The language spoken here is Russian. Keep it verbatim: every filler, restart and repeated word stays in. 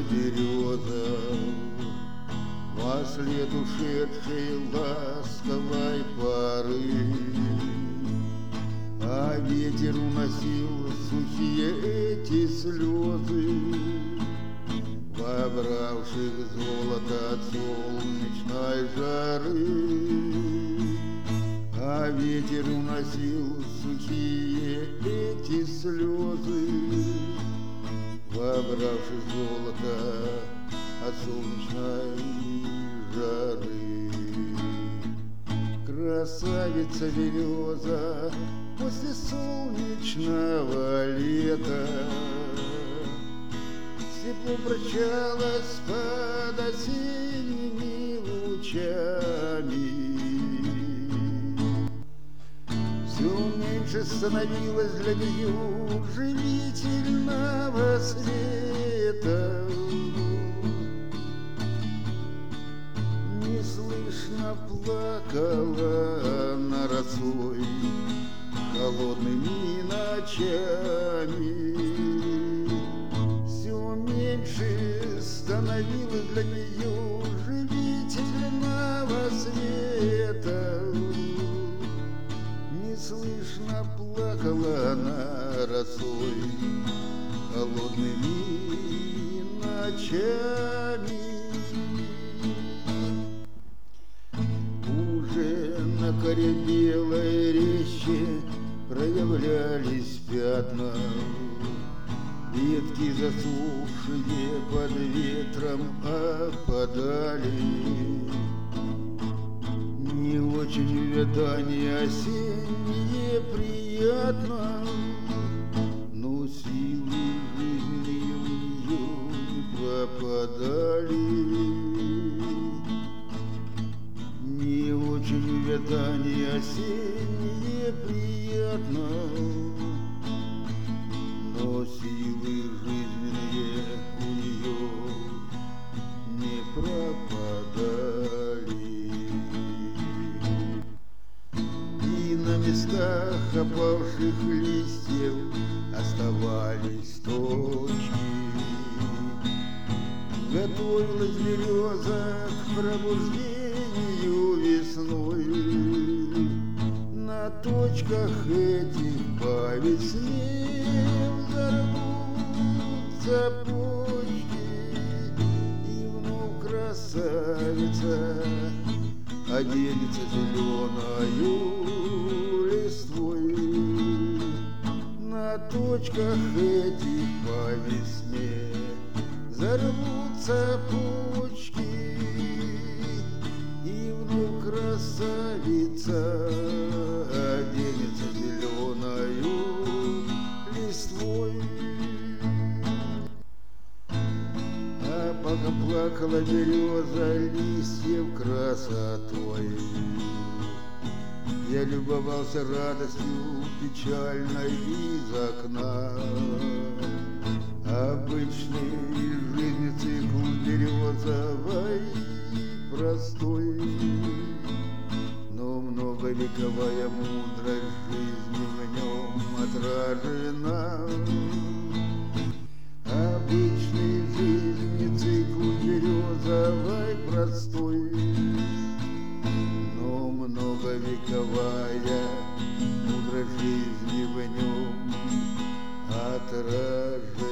береза, во след ушедшей ласковой поры, а ветер уносил сухие эти слезы, вобравших золото от солнечной жары. А ветер уносил сухие эти слезы, вобравших золото от солнечной жары. Красавица береза после солнечного лета тепло прощалась под осенними лучами. Все меньше становилось для нее живительного света. Неслышно плакала она росой холодными ночами. Все меньше становилось для нее живительного света. Неслышно плакала она росой холодными ночами. Уже на коре белой реще проявлялись пятна, ветки засохшие под ветром опадали. Не очень увядание осеннее приятно, но силы жизненные у нее не пропадали. Не очень увядание осеннее приятно, но силы жизненные у нее не пропадали. На местах опавших листьев оставались точки. Готовилась береза к пробуждению весной. На точках этих по весне взорвутся почки, и вновь красавица оденется зеленою листвой. На точках этих по весне взорвутся почки, и вновь красавица оденется зеленою листвой. А пока плакала береза листьев красотой, я любовался радостью печальной из окна. Обычный жизни цикл березовой простой, но многовековая мудрость жизни в нем отражена. Обычный жизни цикл березовой простой, но многовековая мудрость жизни в нем отражена.